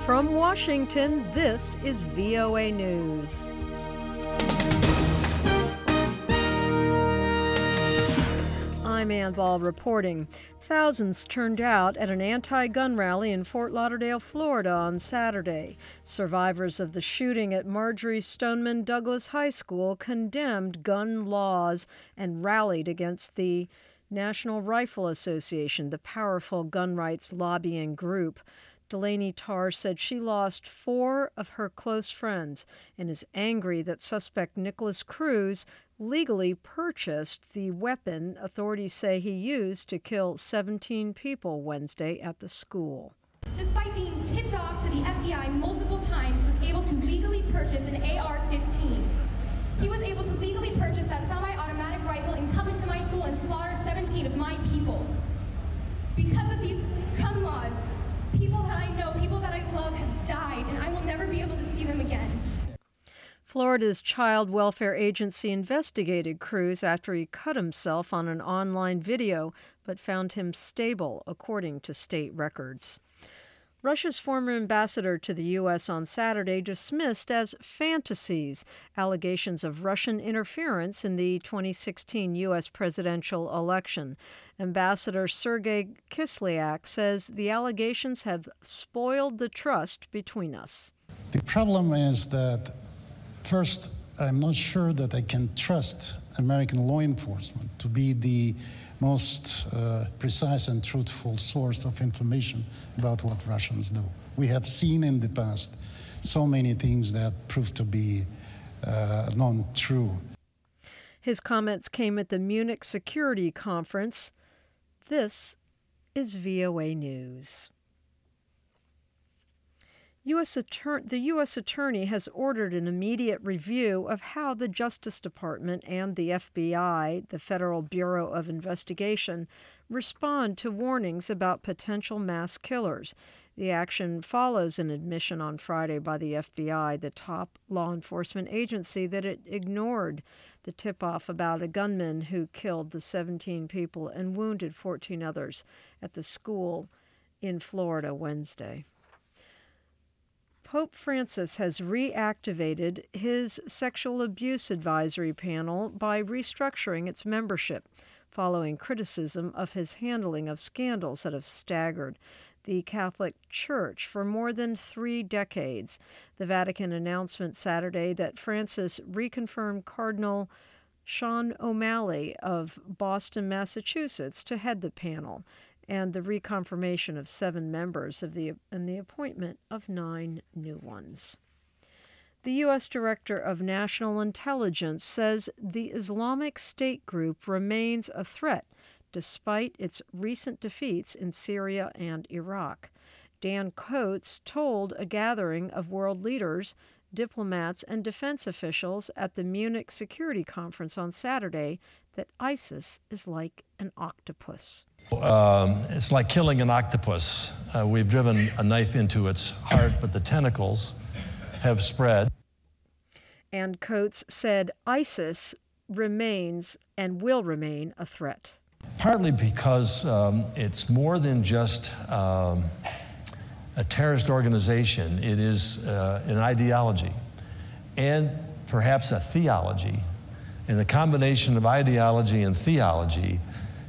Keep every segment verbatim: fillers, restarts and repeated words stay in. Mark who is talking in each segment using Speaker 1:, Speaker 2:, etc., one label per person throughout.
Speaker 1: From Washington, this is V O A News. I'm Ann Ball reporting. Thousands turned out at an anti-gun rally in Fort Lauderdale, Florida on Saturday. Survivors of the shooting at Marjory Stoneman Douglas High School condemned gun laws and rallied against the National Rifle Association, the powerful gun rights lobbying group. Delaney Tarr said she lost four of her close friends and is angry that suspect Nicholas Cruz legally purchased the weapon authorities say he used to kill seventeen people Wednesday at the school.
Speaker 2: Despite being tipped off to the F B I multiple times, was able to legally purchase an A R fifteen. He was able to legally purchase that semi-automatic rifle and come into my school and slaughter seventeen of my people. Because of these gun laws, people that I know, people that I love have died, and I will never be able to see them again.
Speaker 1: Florida's Child Welfare Agency investigated Cruz after he cut himself on an online video, but found him stable, according to state records. Russia's former ambassador to the U S on Saturday dismissed as fantasies allegations of Russian interference in the twenty sixteen U S presidential election. Ambassador Sergei Kislyak says the allegations have spoiled the trust between us.
Speaker 3: The problem is that, first, I'm not sure that I can trust American law enforcement to be the most uh, precise and truthful source of information about what Russians do. We have seen in the past so many things that prove to be uh, non-true.
Speaker 1: His comments came at the Munich Security Conference. This is V O A News. U S Attorney, the U S Attorney has ordered an immediate review of how the Justice Department and the F B I, the Federal Bureau of Investigation, respond to warnings about potential mass killers. The action follows an admission on Friday by the F B I, the top law enforcement agency, that it ignored the tip-off about a gunman who killed the seventeen people and wounded fourteen others at the school in Florida Wednesday. Pope Francis has reactivated his sexual abuse advisory panel by restructuring its membership, following criticism of his handling of scandals that have staggered the Catholic Church for more than three decades. The Vatican announcement Saturday that Francis reconfirmed Cardinal Sean O'Malley of Boston, Massachusetts, to head the panel, and the reconfirmation of seven members of the and the appointment of nine new ones. The U S Director of National Intelligence says the Islamic State group remains a threat despite its recent defeats in Syria and Iraq. Dan Coates told a gathering of world leaders, diplomats, and defense officials at the Munich Security Conference on Saturday that ISIS is like an octopus.
Speaker 4: Um, it's like killing an octopus. Uh, we've driven a knife into its heart, but the tentacles have spread.
Speaker 1: And Coates said ISIS remains and will remain a threat.
Speaker 4: Partly because um, it's more than just um, a terrorist organization. It is uh, an ideology and perhaps a theology. And the combination of ideology and theology,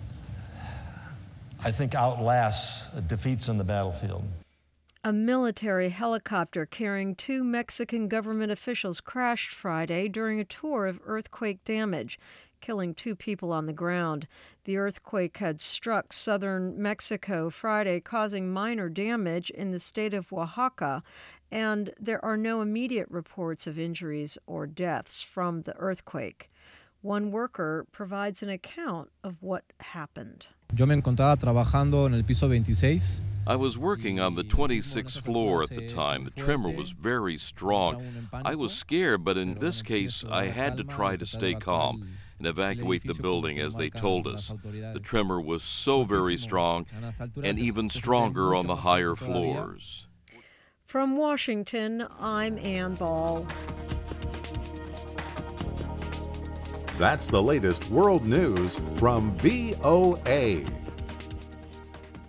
Speaker 4: I think, outlasts defeats on the battlefield.
Speaker 1: A military helicopter carrying two Mexican government officials crashed Friday during a tour of earthquake damage, killing two people on the ground. The earthquake had struck southern Mexico Friday, causing minor damage in the state of Oaxaca, and there are no immediate reports of injuries or deaths from the earthquake. One worker provides an account of what happened.
Speaker 5: Yo me encontraba trabajando en el piso veintiséis.
Speaker 6: I was working on the twenty-sixth floor at the time. The tremor was very strong. I was scared, but in this case, I had to try to stay calm and evacuate the building as they told us. The tremor was so very strong and even stronger on the higher floors.
Speaker 1: From Washington, I'm Ann Ball.
Speaker 7: That's the latest world news from V O A.